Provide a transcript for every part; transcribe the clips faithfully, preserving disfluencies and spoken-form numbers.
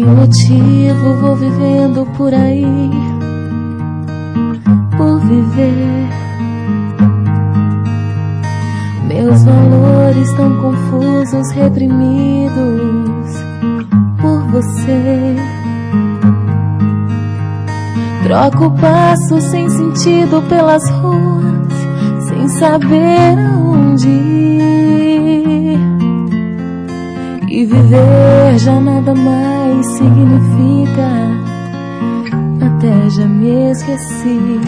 motivo vou vivendo por aí, por viver. Meus valores tão confusos, reprimidos por você. Troco o passo sem sentido pelas ruas, sem saber aonde ir. E viver já nada mais significa, até já me esqueci.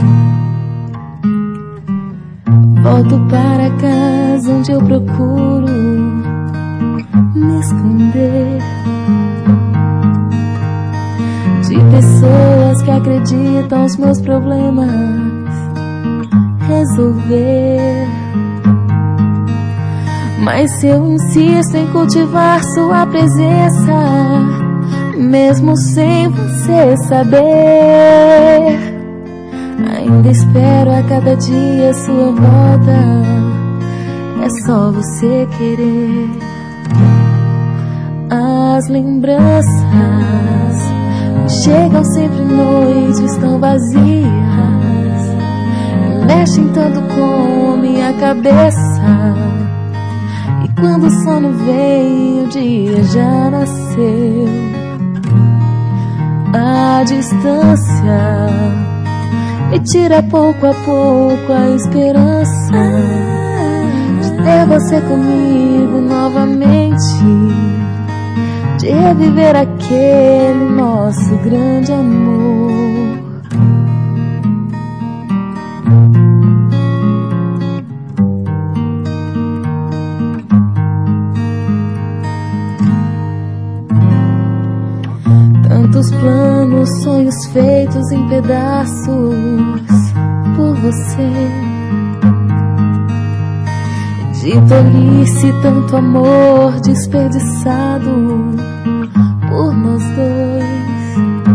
Volto para casa onde eu procuro me esconder de pessoas que acreditam os meus problemas resolver. Mas se eu insisto em cultivar sua presença, mesmo sem você saber, ainda espero a cada dia sua volta. É só você querer. As lembranças chegam sempre noites tão vazias, mexem tanto com minha cabeça. E quando o sono vem, o dia já nasceu. A distância me tira pouco a pouco a esperança de ter você comigo novamente, de reviver aquele nosso grande amor. Tantos planos, sonhos feitos em pedaços por você. De tolice, tanto amor desperdiçado por nós dois.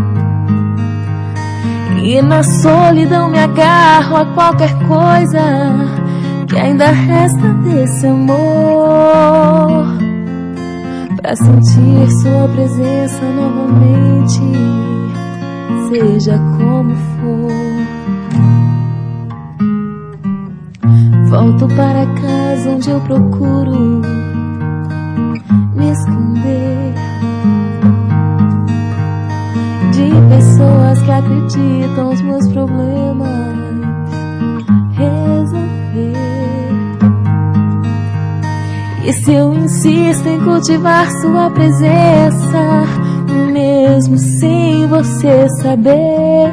E na solidão me agarro a qualquer coisa que ainda resta desse amor, pra sentir sua presença novamente, seja como for. Volto para casa onde eu procuro me esconder de pessoas que acreditam os meus problemas resolver. E se eu insisto em cultivar sua presença, mesmo sem você saber,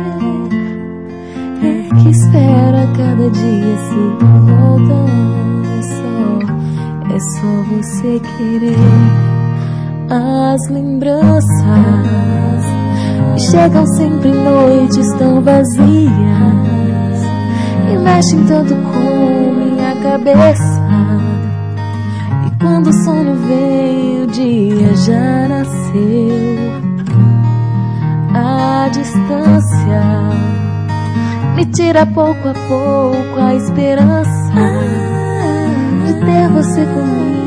é que espero a cada dia sua volta. É só, é só você querer. As lembranças chegam sempre em noites tão vazias e mexem tanto com minha cabeça. Quando o sono vem, o dia já nasceu. A distância me tira pouco a pouco a esperança de ter você comigo